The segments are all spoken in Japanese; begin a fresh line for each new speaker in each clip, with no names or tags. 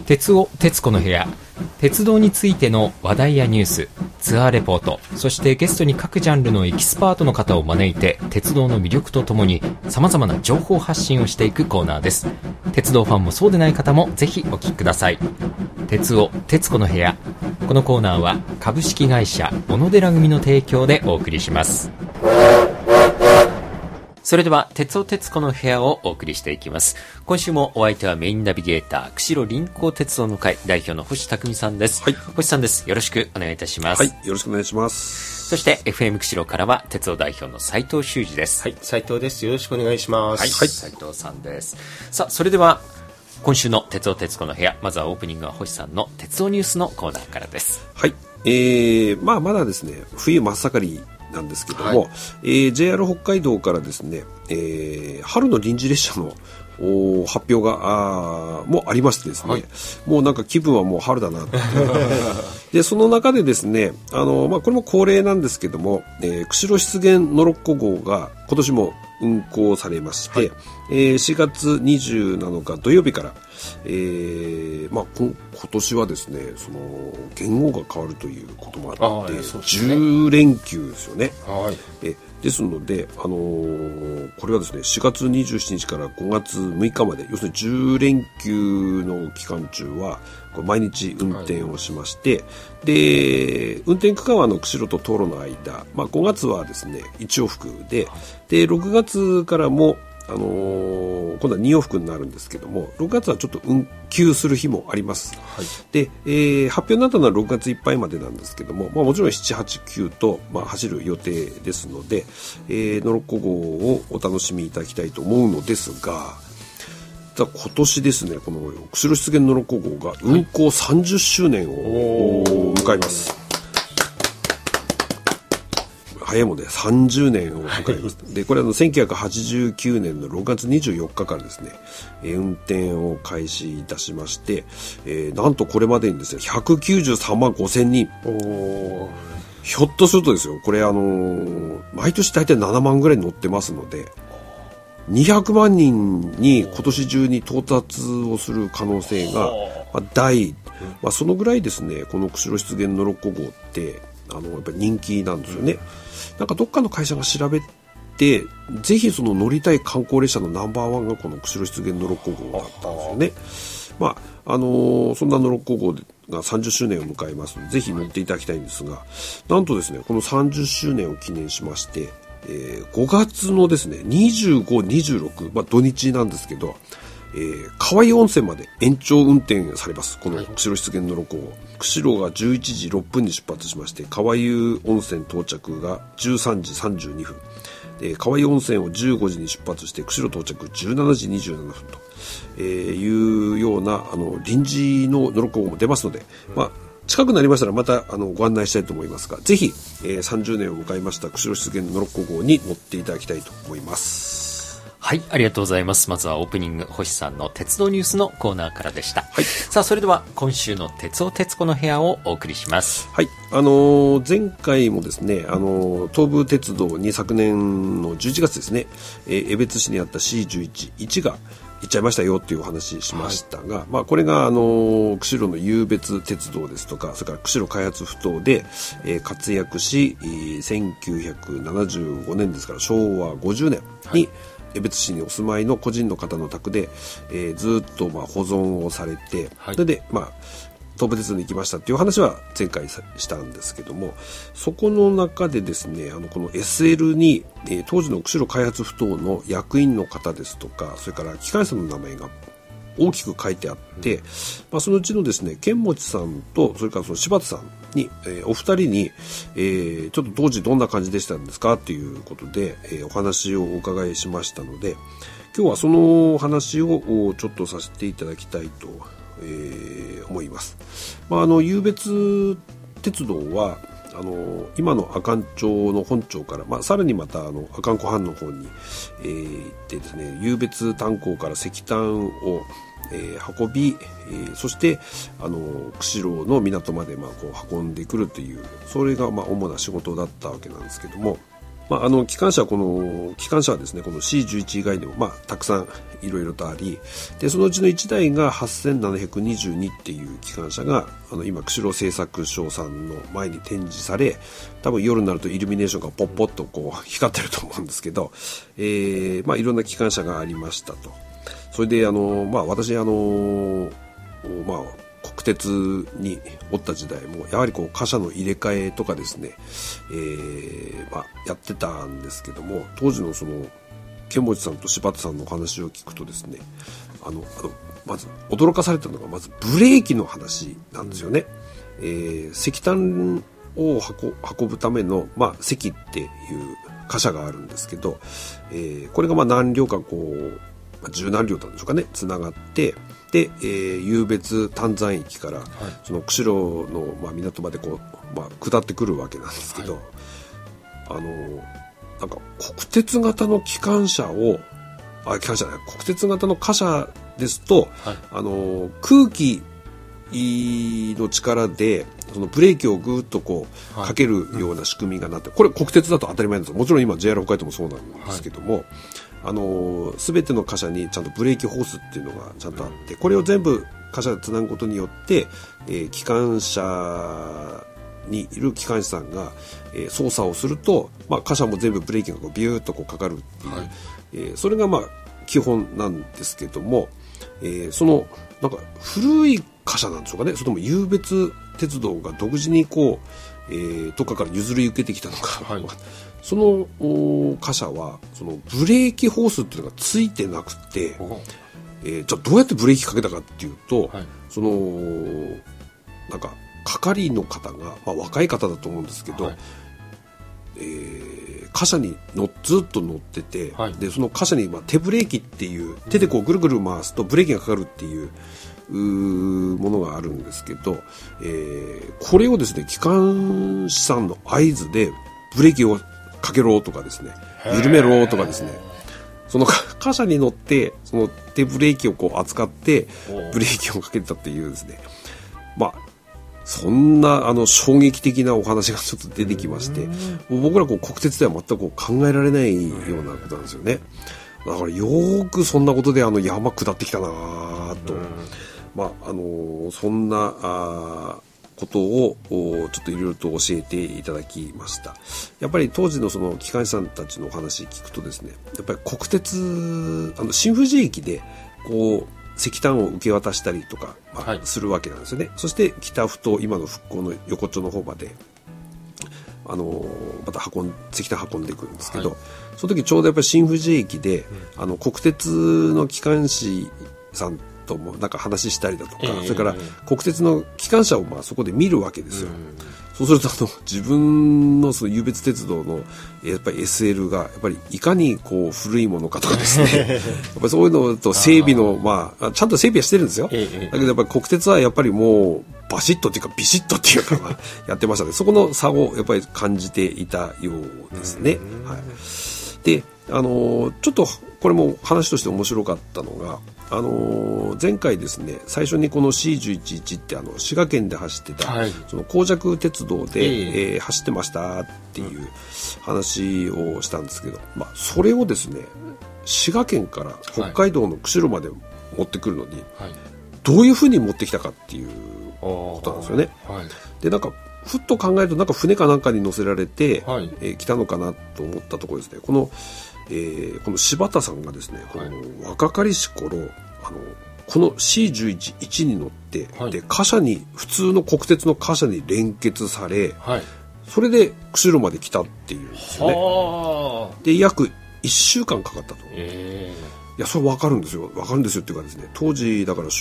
鉄尾鉄子の部屋、鉄道についての話題やニュース、ツアーレポート、そしてゲストに各ジャンルのエキスパートの方を招いて鉄道の魅力とともに様々な情報発信をしていくコーナーです。鉄道ファンもそうでない方もぜひお聞きください。鉄尾鉄子の部屋、このコーナーは株式会社小野寺組の提供でお送りします。それでは鉄尾鉄子の部屋をお送りしていきます。今週もお相手はメインナビゲーター釧路臨港鉄道の会代表の星匠さんです。はい、星さんです。よろしくお願いいたします。
はい、よろしくお願いします。
そして FM 釧路からは鉄道代表の斉藤修二です。
はい、斉藤です。よろしくお願いします。
はい、斉藤さんです。さあ、それでは今週の鉄尾鉄子の部屋、まずはオープニングは星さんの鉄道ニュースのコーナーからです。
はい、まだですね冬真っ盛りなんですけども、JR 北海道からですね、春の臨時列車の発表がもうありましてですね、もうなんか気分はもう春だなってでその中でですねこれも恒例なんですけども、釧路湿原ノロッコ号が今年も運行されまして、4月27日土曜日から、今年はですねその元号が変わるということもあって、10連休ですよね。ですので、これはですね4月27日から5月6日まで、要するに10連休の期間中はこれ毎日運転をしまして、で運転区間は釧路と東路の間、5月はですね1往復で、6月からも今度は2往復になるんですけども、6月はちょっと運休する日もあります。で、発表になったのは6月いっぱいまでなんですけども、もちろん7、8、9と、走る予定ですので、ノロッコ号をお楽しみいただきたいと思うのですが、今年ですねこの釧路湿原ノロッコ号が運行30周年を迎えます。早いもんで30年を迎えます。でこれ1989年の6月24日からですね、運転を開始いたしまして、なんとこれまでにですね193万5千人。ひょっとするとですよ、これ毎年大体7万ぐらい乗ってますので、200万人に今年中に到達をする可能性が大、そのぐらいですねこの釧路湿原ノロッコ号ってやっぱり人気なんですよね。なんかどっかの会社が調べて、ぜひその乗りたい観光列車のナンバーワンがこの釧路湿原ノロッコ号だったんですよね。そんなノロッコ号が30周年を迎えますので、ぜひ乗っていただきたいんですが、なんとですねこの30周年を記念しまして、5月のですね25、26、土日なんですけど、川湯温泉まで延長運転されます。この釧路湿原ノロッコ号、釧路が11時6分に出発しまして、川湯温泉到着が13時32分で、川湯温泉を15時に出発して釧路到着17時27分というような臨時のノロッコ号も出ますので、近くなりましたらまたご案内したいと思いますが、ぜひ、30年を迎えました釧路湿原ノロッコ号に乗っていただきたいと思います。
はい、ありがとうございます。まずはオープニング、星さんの鉄道ニュースのコーナーからでした。さあ、それでは今週の鉄尾鉄子の部屋をお送りします。
はい、前回もですね東武鉄道に昨年の11月ですね、江別市にあった C11 が行っちゃいましたよっていうお話しましたが、これが釧路の湧別鉄道ですとか、それから釧路開発埠頭で、活躍し、1975年ですから昭和50年に、江別市にお住まいの個人の方の宅で、ずっと保存をされて、それで東武鉄道に行きましたっていう話は前回したんですけども、そこの中でですねこの SL に、当時の釧路開発埠頭の役員の方ですとか、それから機関士さんの名前が大きく書いてあって、そのうちのですね剣持さんと、それからその柴田さんに、お二人に、ちょっと当時どんな感じでしたんですかということで、お話をお伺いしましたので、今日はその話をちょっとさせていただきたいと、思います。湧別鉄道は今の阿寒町の本町から、さらにまた阿寒湖畔の方に、行ってですね、湧別炭鉱から石炭を、運び、そして釧路の港までこう運んでくるという、それが主な仕事だったわけなんですけども、 機関車はですね、この C11 以外でも、たくさんいろいろとあり、で、そのうちの1台が8722っていう機関車が、今、釧路製作所さんの前に展示され、多分夜になるとイルミネーションがポッポッとこう、光ってると思うんですけど、いろんな機関車がありましたと。それで、私、国鉄におった時代もやはりこう貨車の入れ替えとかですね、やってたんですけども、当時のその剣持さんと柴田さんのお話を聞くとですね、まず驚かされたのがまずブレーキの話なんですよね。石炭を運ぶための、石っていう貨車があるんですけど、これが何両かこう十何両なんでしょうかね、つながって、で、湧別丹山駅から、その釧路の、港までこう、下ってくるわけなんですけど、なんか国鉄型の機関車を国鉄型の貨車ですと、空気の力でそのブレーキをぐーっとこうかけるような仕組みがなって、これ国鉄だと当たり前なんですよ。もちろん今 JR 北海道もそうなんですけども、全ての貨車にちゃんとブレーキホースっていうのがちゃんとあって、これを全部貨車でつなぐことによって、機関車にいる機関士さんが、操作をすると、貨車も全部ブレーキがこうビューッとこうかかるっていう、それが基本なんですけども、そのなんか古い貨車なんでしょうかね、それとも湧別鉄道が独自にこう、どっかから譲り受けてきたのか、その貨車はそのブレーキホースっていうのがついてなくて、じゃあどうやってブレーキかけたかっていうと、そのなんか係の方が、若い方だと思うんですけど、貨車にずっと乗ってて、でその貨車に手ブレーキっていう手でこうぐるぐる回すとブレーキがかかるっていうものがあるんですけど、これをですね、機関士さんの合図でブレーキをかけろとかですね、緩めろとかですね、その貨車に乗ってその手ブレーキをこう扱ってブレーキをかけてたっていうですね、そんな衝撃的なお話がちょっと出てきまして、僕らこう国鉄では全くこう考えられないようなことなんですよね。だからよーくそんなことで山下ってきたなと、そんなことをちょっといろいろと教えていただきました。やっぱり当時のその機関士さんたちのお話聞くとですね、やっぱり国鉄新富士駅でこう石炭を受け渡したりとか、するわけなんですよね。そして北ふと今の復興の横丁の方までまた石炭運んでいくんですけど、その時ちょうどやっぱり新富士駅で、国鉄の機関士さんともなんか話したりだとか、それから国鉄の機関車をそこで見るわけですよ。そうすると自分のその湧別鉄道のやっぱり SL がやっぱりいかにこう古いものかとかですねやっぱりそういうのと整備のちゃんと整備はしてるんですよ。だけどやっぱり国鉄はやっぱりもうバシッとっていうかビシッとっていうかやってましたね。そこの差をやっぱり感じていたようですね。でちょっとこれも話として面白かったのが、前回ですね、最初にこの C111 って滋賀県で走ってた、その黄石鉄道で、走ってましたっていう話をしたんですけど、それをですね、滋賀県から北海道の釧路まで持ってくるのに、どういうふうに持ってきたかっていうことなんですよね。でなんかふっと考えるとなんか船かなんかに乗せられて、来たのかなと思ったところですね。この柴田さんがですね、この若かりし頃この C11 に乗って、で貨車に普通の国鉄の貨車に連結され、それで釧路まで来たっていうんですよね。で約1週間かかったと。いやそれ分かるんですよ。分かるんですよっていうかですね、当時だから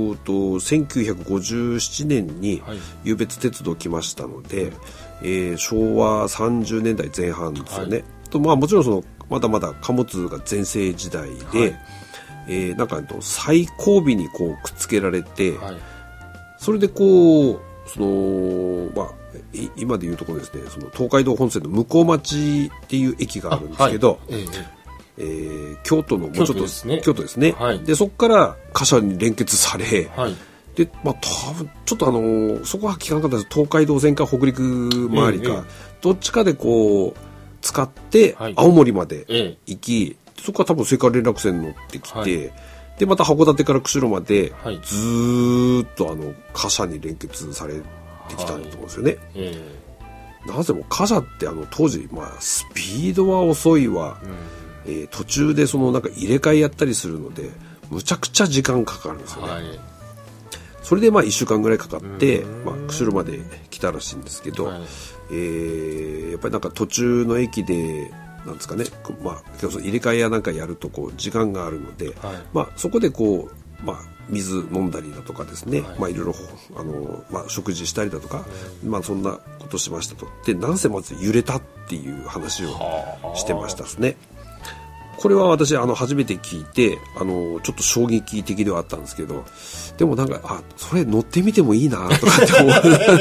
1957年に湧別鉄道来ましたので、昭和30年代前半ですよね。ともちろんそのまだまだ貨物が全盛時代で、なんか最後尾にこうくっつけられて、それでこうその今でいうところですね、その東海道本線の向町っていう駅があるんですけど、京都のもうちょっと京都ですね。でそこから貨車に連結され、で多分ちょっとそこは聞かなかったです。東海道線か北陸周りか、どっちかでこう使って
はい
青森まで
ええ
行き、そこから多分青函連絡船乗ってきて、
はい
でまた函館から釧路まで
はい
ずーっと貨車に連結されてきたんだと思うんですよね。なぜも貨車って当時、スピードは遅いわ、途中でなんか入れ替えやったりするのでむちゃくちゃ時間かかるんですよね。
はい
それで1週間ぐらいかかって、釧路まで来たらしいんですけど、
はい
やっぱりなんか途中の駅でなんですかね、入れ替えやなんかやると時間があるので、そこで水飲んだりだとかですね、いろいろ食事したりだとか、そんなことしましたと。でなんせまず揺れたっていう話をしてましたですね。これは私初めて聞いてちょっと衝撃的ではあったんですけど、でもなんかそれ乗ってみてもいいなとかって思う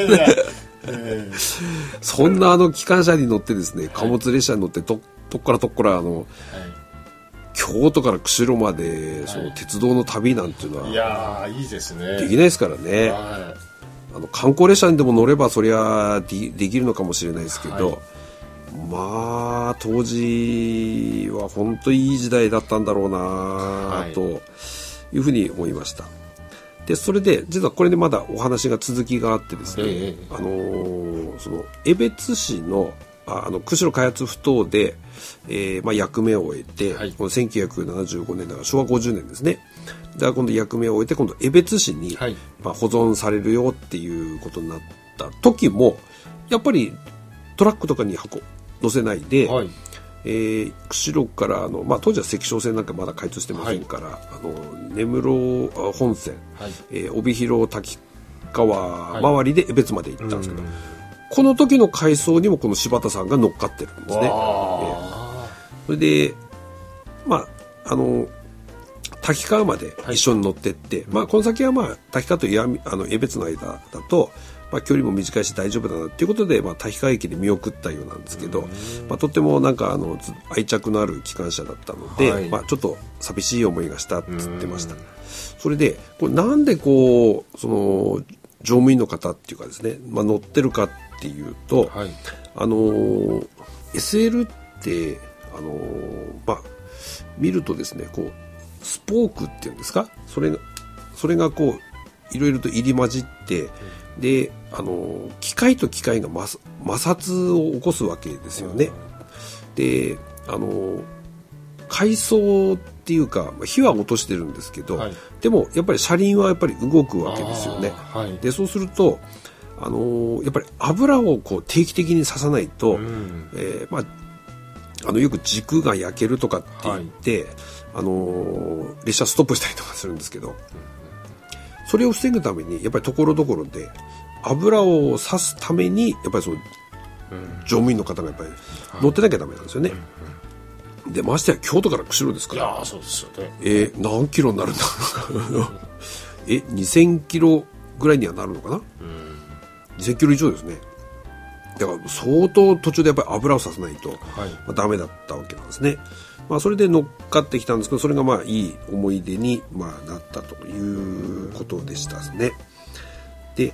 そんな機関車に乗ってですね、貨物列車に乗ってどっから京都から釧路まで鉄道の旅なんていうのは、
いやーいいですね。
できないですからね。観光列車にでも乗ればそりゃできるのかもしれないですけど、当時は本当にいい時代だったんだろうなというふうに思いました。でそれで実はこれでまだお話が続きがあってですね、江別市の釧路開発ふ頭で、役目を終えて、この1975年だから昭和50年ですね。だから今度役目を終えて今度江別市に、保存されるよっていうことになった時もやっぱりトラックとかに乗せないで、釧路から当時は関商線なんかまだ開通してませんから、根室本線、帯広滝川周りで江別まで行ったんですけど、この時の回送にもこの柴田さんが乗っかってるんですね。それで滝川まで一緒に乗ってって、この先は滝川と江別の間だと距離も短いし大丈夫だなっていうことで、滝川駅で見送ったようなんですけど、とってもなんか愛着のある機関車だったので、ちょっと寂しい思いがしたって言ってました。それでこれなんで乗務員の方っていうかですね、乗ってるかっていうと、SL って見るとですね、スポークっていうんですか、それがいろいろと入り混じって、で機械と機械が摩擦を起こすわけですよね。で回送っていうか火は落としてるんですけど、でもやっぱり車輪はやっぱり動くわけですよね。でそうするとやっぱり油を定期的に刺さないと、よく軸が焼けるとかって言って、列車ストップしたりとかするんですけど、それを防ぐためにやっぱりところどころで油を刺すためにやっぱり乗務員の方がやっぱり乗ってなきゃダメなんですよね。でましてや京都から釧路ですから、
いやそうですよね。
何キロになるんだろう2000キロぐらいにはなるのかな、2000キロ以上ですね。だから相当途中でやっぱり油を刺さないと、ダメだったわけなんですね。それで乗っかってきたんですけど、それがいい思い出になったということでしたね。で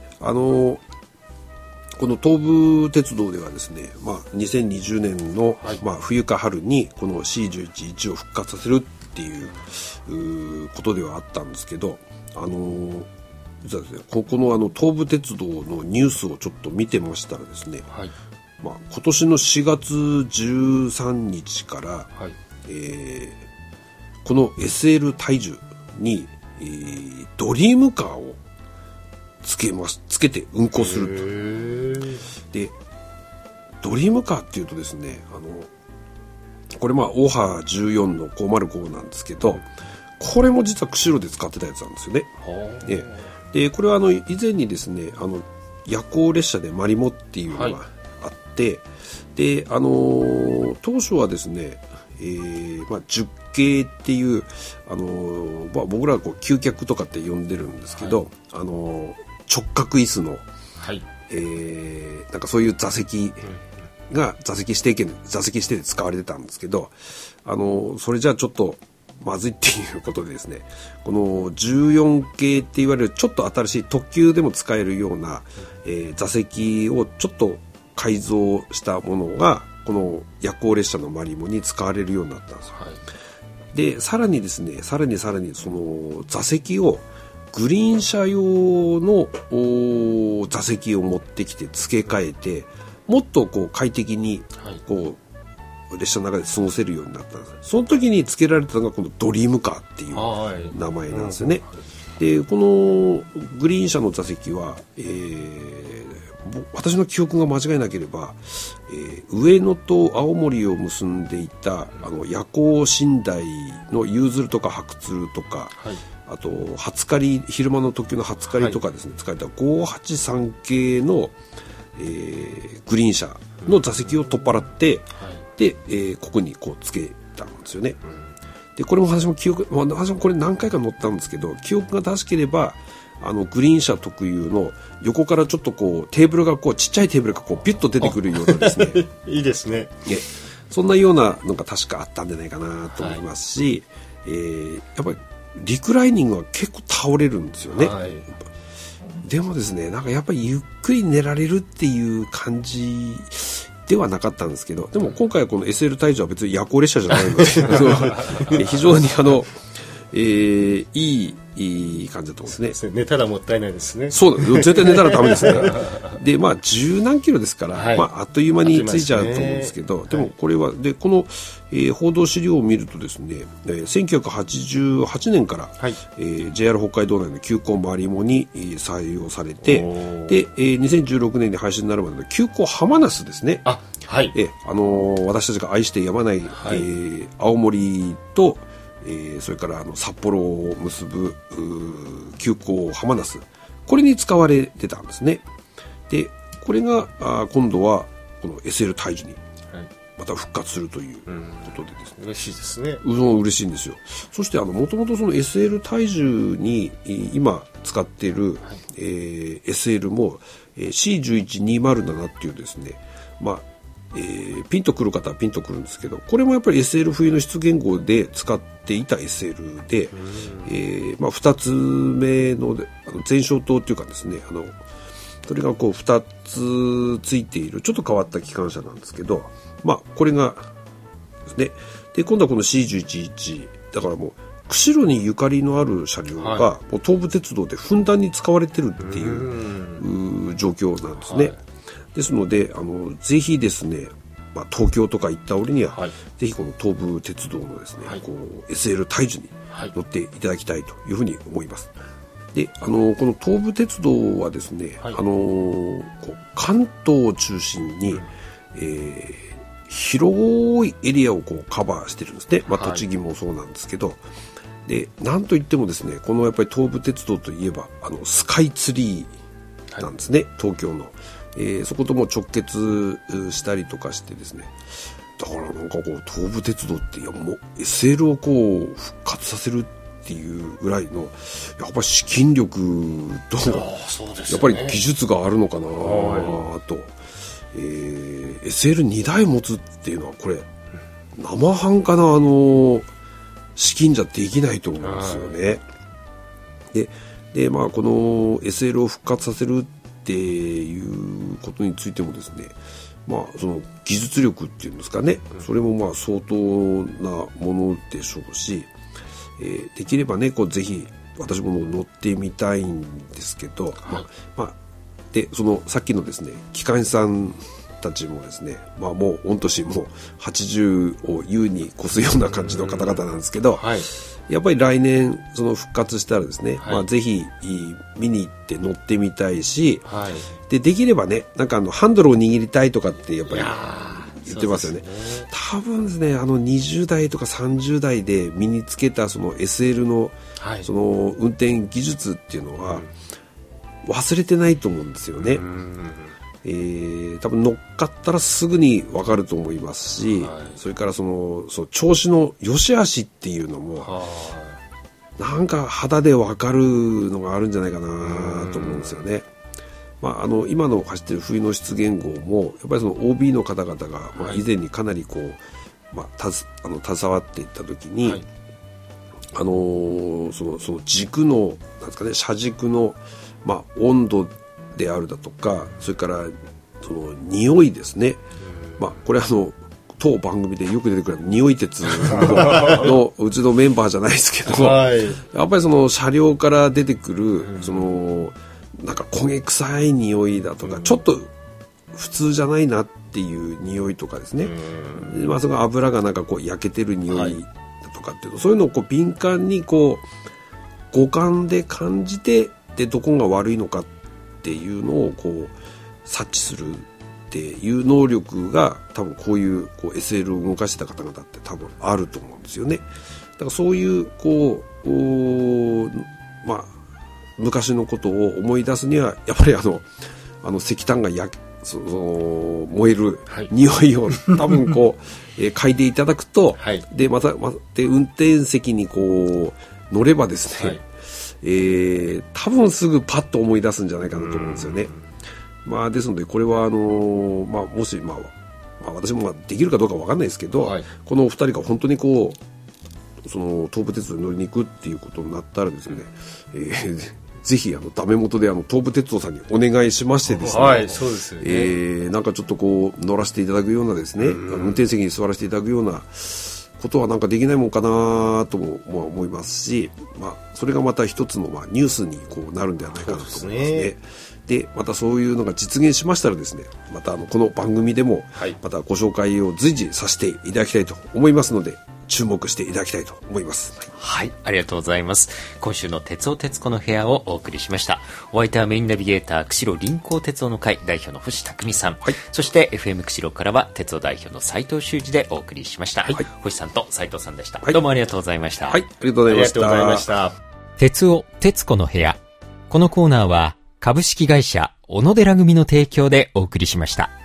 この東武鉄道ではですね、2020年の、冬か春にこの C11 を復活させるっていうことではあったんですけど、実はですね、ここの東武鉄道のニュースをちょっと見てましたらですね、今年の4月13日から、この SL 大樹に、ドリームカーをつけて運行すると。でドリームカーっていうとですね、これオハ14の505なんですけど、これも実は釧路で使ってたやつなんですよね。でこれは以前にですね夜行列車でマリモっていうのがあって、で当初はですね、10系っていう僕らは指脚とかって呼んでるんですけど、直角椅子の、なんかそういう座席が座席指定で使われてたんですけど、それじゃあちょっとまずいっていうことでですね、この14系って言われるちょっと新しい特急でも使えるような、座席をちょっと改造したものが、 この夜行列車のマリモに使われるようになったんですよ。でさらにですね、さらにその座席をグリーン車用の座席を持ってきて付け替えて、もっとこう快適にこう列車の中で過ごせるようになったんです。その時に付けられたのがこのドリームカーっていう名前なんですよね。でこのグリーン車の座席は、私の記憶が間違いなければ、上野と青森を結んでいた夜行寝台のユーズルとか白鶴とか、あと初狩り、昼間の特急の初狩りとかですね、使われた583系の、グリーン車の座席を取っ払って、で、ここにこうつけたんですよね。でこれも私もこれ何回か乗ったんですけど、記憶が正しければグリーン車特有の横からちょっとこうテーブルがこうちっちゃいテーブルがこうビュッと出てくるようなですね
いいですね。
そんなようなのが確かあったんじゃないかなと思いますし、やっぱりリクライニングは結構倒れるんですよね。でもですね、なんかやっぱりゆっくり寝られるっていう感じではなかったんですけど、でも今回はこの SL 大樹は別に夜行列車じゃないので非常にいい感じだと思うんですね。
寝たらもったいないですね。
そうだ、絶対寝たらダメですね。で、まあ十何キロですから、まああっという間に着いちゃうと思うんですけど、でもこれはでこの、報道資料を見るとですね、1988年から、JR 北海道内の急行マリモに、採用されて、で、2016年に廃止になるまでの急行浜那須ですね。私たちが愛してやまない、青森とそれから札幌を結ぶ急行浜那須、これに使われてたんですね。でこれが今度はこの SL 大樹にまた復活するということでですね、
嬉しいですね。
嬉しいんですよ。そしてもともとその SL 大樹に今使っている、SL も C11207 っていうですね、まあピンとくる方はピンとくるんですけど、これもやっぱり SL 冬の出言語で使っていた SL で、2つ目の前照灯っていうかですね、それがこう2つついているちょっと変わった機関車なんですけど、これがですね、で今度はこの C1111 だからもう釧路にゆかりのある車両が、もう東武鉄道でふんだんに使われてるっていう状況なんですね。ですのでぜひですね、東京とか行った折には、ぜひこの東武鉄道のですね、こう SL 大樹に乗っていただきたいというふうに思います。でこの東武鉄道はですね、こう関東を中心に、広いエリアをこうカバーしてるんですね。栃木もそうなんですけど、でなんといってもですね、このやっぱり東武鉄道といえばスカイツリーなんですね、東京の。そことも直結したりとかしてですね、だからなんかこう東武鉄道ってもう SL をこう復活させるっていうぐらいのやっぱり資金力とやっぱり技術があるのかなと、SL2 台持つっていうのはこれ生半可な資金じゃできないと思うんですよね。でこの SL を復活させるっていうことについてもですね、その技術力っていうんですかね、それも相当なものでしょうし、できればねこうぜひ私も乗ってみたいんですけど、でそのさっきのですね機関士さんたちもですね、もう御年も80を優に越すような感じの方々なんですけど、やっぱり来年その復活したらですね、ぜひ見に行って乗ってみたいし、できればねなんかハンドルを握りたいとかってやっぱり言ってますよね。多分ですね20代とか30代で身につけたその SL のその運転技術っていうのは忘れてないと思うんですよね。多分乗っかったらすぐに分かると思いますし、それからその調子の良し悪しっていうのもなんか肌で分かるのがあるんじゃないかなと思うんですよね。今の走ってる冬の出現号もやっぱりその OB の方々が以前にかなりこう、携わっていった時に、その軸のなんですかね、車軸の温度であるだとか、それからその匂いですね。これ当番組でよく出てくる匂い鉄のうちのメンバーじゃないですけど、
はい、
やっぱりその車両から出てくる、そのなんか焦げ臭い匂いだとか、ちょっと普通じゃないなっていう匂いとかですね、まあ、その油がなんかこう焼けてる匂いだとかっていう、そういうのをこう敏感にこう五感で感じて、でどこが悪いのかっていうのをこう察知するっていう能力が多分こういう、SL を動かしてた方々って多分あると思うんですよね。だからそういうまあ昔のことを思い出すにはやっぱり石炭が燃える匂いを多分嗅いでいただくと、
はい、
でまたで運転席に乗ればですね、はい、多分すぐパッと思い出すんじゃないかなと思うんですよね。まあ、ですのでこれはまあ、もし、まあ、私もできるかどうかわかんないですけど、はい、このお二人が本当にその東武鉄道に乗りに行くっていうことになったらですね、ぜひダメ元で東武鉄道さんにお願いしましてですね、
はい、そうですよね、
なんかちょっと乗らせていただくようなですね、運転席に座らせていただくようなことはなんかできないもんかなとも思いますし、まあ、それがまた一つのニュースになるんではないかなと思いますね。でまたそういうのが実現しましたらですね、またこの番組でもまたご紹介を随時させていただきたいと思いますので、注目していただきたいと思います。
はい、ありがとうございます。今週の鉄尾鉄子の部屋をお送りしました。お相手はメインナビゲーター釧路臨港鉄尾の会代表の星匠さん、はい、そして FM 釧路からは鉄尾代表の斉藤修二でお送りしました、はい、星さんと斉藤さんでした、はい、どうもありがとうございました。
はい、ありがとうございました。ありがとうございました。
鉄尾鉄子の部屋、このコーナーは株式会社小野寺組の提供でお送りしました。